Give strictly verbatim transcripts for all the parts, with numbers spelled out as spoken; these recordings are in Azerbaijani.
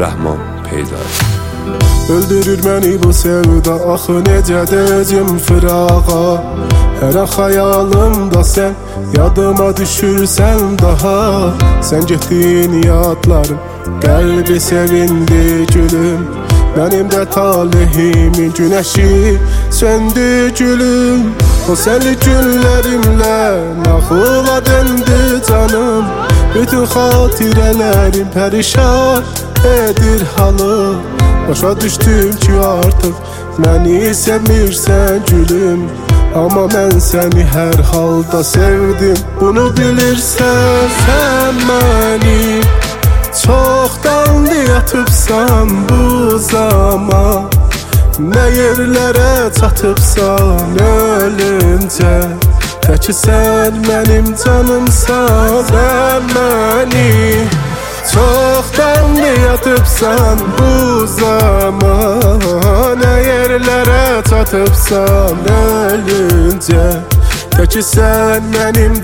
Rəhman Peydayev. Öldürür məni bu sevda, axı necə deyəcəm fırağa. Hər an xəyalımda sən, yadıma düşürsən daha. Sən getdin yadlarım, qəlbi sevindi gülüm. Mənim də talehimin günəşi söndü gülüm. O sənli günlərimlə nağıla döndü canım. Bütün xatirələrim pərişan edir halı. Başa düşdüm ki artıq məni sevmirsən gülüm. Amma mən səni hər halda sevdim, bunu bilirsən. Sən məni çoxdan yatıbsan bu zaman, nə yerlərə çatıbsan ölüncə. Təki sən mənim canımsan. Sən məni çoxdan yatıbsan bu zaman, nə yerlərə çatıbsan ölüncə. Təki sən mənim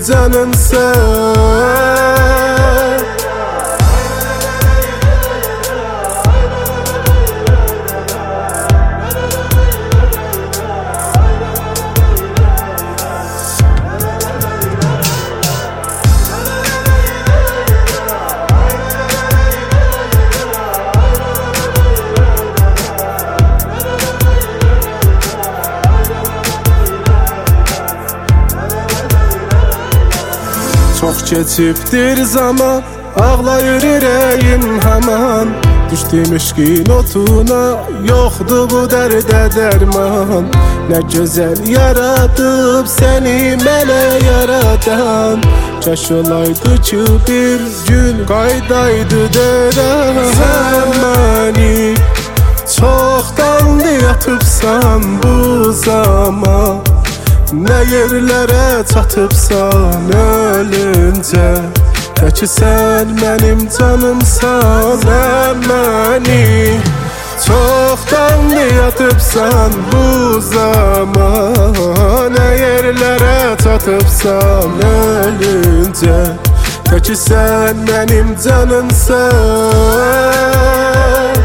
canımsan. Çox keçibdir zaman, ağlayır ürəyim haman. Düşdüm eşqin otuna, yoxdur bu dərdə dərman. Nə gözəl yaradıb səni mənə yaradan. Kaş olaydı ki bir gün qaydaydı dərən. Sən məni çoxdan yatıbsan bu zaman, nə yerlərə çatıbsan ölüncə. Təki sən mənim canımsan. Sən məni çoxdan yatıbsan bu zaman, nə yerlərə çatıbsan ölüncə. Təki sən mənim canımsan.